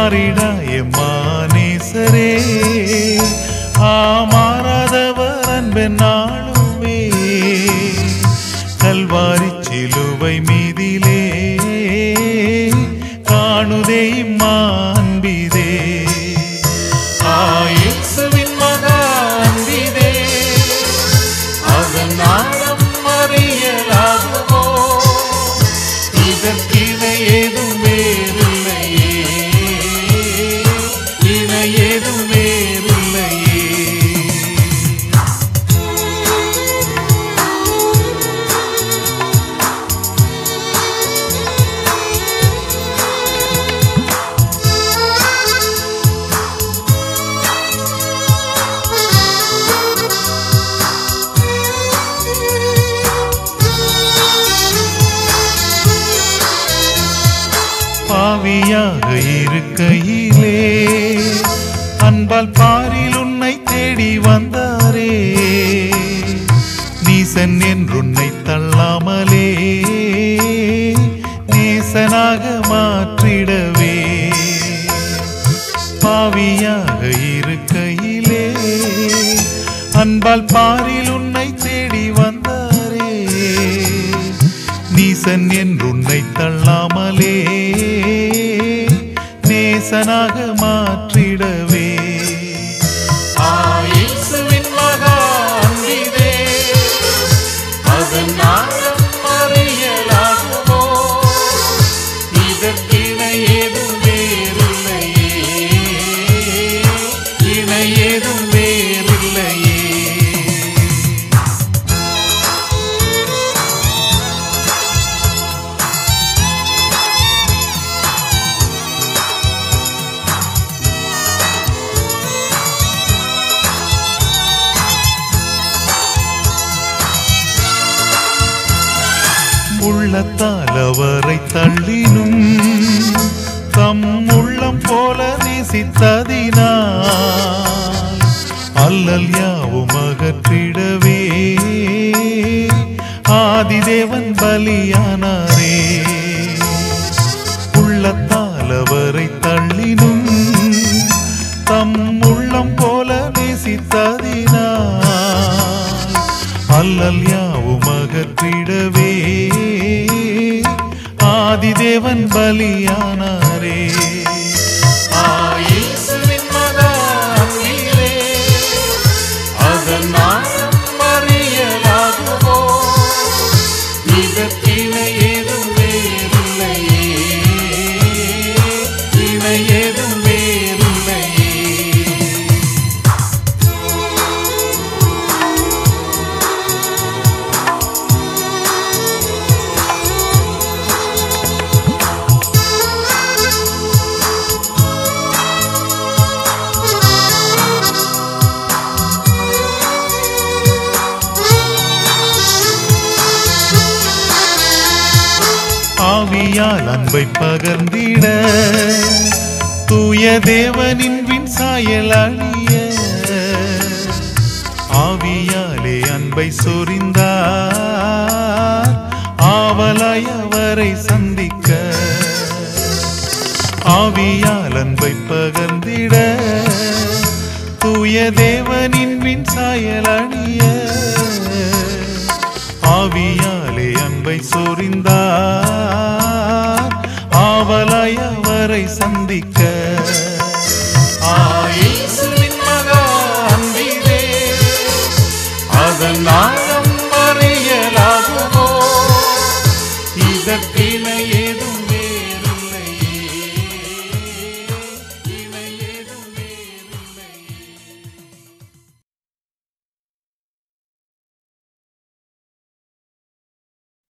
மாறிடாய மானேசரே மாறாதவர் அன்பென்னாளுமே கல்வாரி சிலுவை மீதிலே காணுதே மாண்பிதே இயேசுவின் மகா அன்பிதே அதன் ஆழம் அறியலாகுமோ இதற்கிணை ஏதும் வேறில்லையே இணை ஏதும் வேறில்லையே பாவியாக இருக்கையிலே அன்பால் பாரில் உன்னை தேடி வந்தாரே நீசன் என்றுன்னை தள்ளாமலே நேசனாக மாற்றிடவே பாவியாக இருக்கையிலே அன்பால் பாரில் உன்னை தேடி வந்தாரே நீசன் என்றுன்னை தள்ளாமலே நேசனாக மாற்றிடவே இயேசுவின் மகா அன்பிதே அதன் ஆழம் அறியலாகுமோ இதற்கிணை ஏதும் வேறில்லையே இணை ஏதும் வேறில்லையே உள்ளத்தால் அவரை தள்ளினும் தம் உள்ளம் போல நேசித்ததினால் அல்லல் யாவும் அகற்றிடவே ஆதிதேவன் பலியானாரே உள்ளத்தால் அவரை தள்ளினும் தம் உள்ளம் போல நேசித்ததினால் அல்லல் யாவும் அகற்றிடவே ஆதிதேவன் பலியானாரே இயேசுவின் மகா அன்பிலே அதன் ஆழம் அறியலாகுமோ இதற்கிணை ஏதும் வேறில்லையே இணை ஏதும் வேறில்லையே ஆவியால் அன்பை பகர்ந்திட தூய தேவனின் விண் சாயல் அழிய ஆவியாலே அன்பை சொரிந்தார் ஆவலாய் அவரை சந்திக்க ஆவியால் அன்பை பகர்ந்திட தூய தேவனின் விண் சாயல் அழிய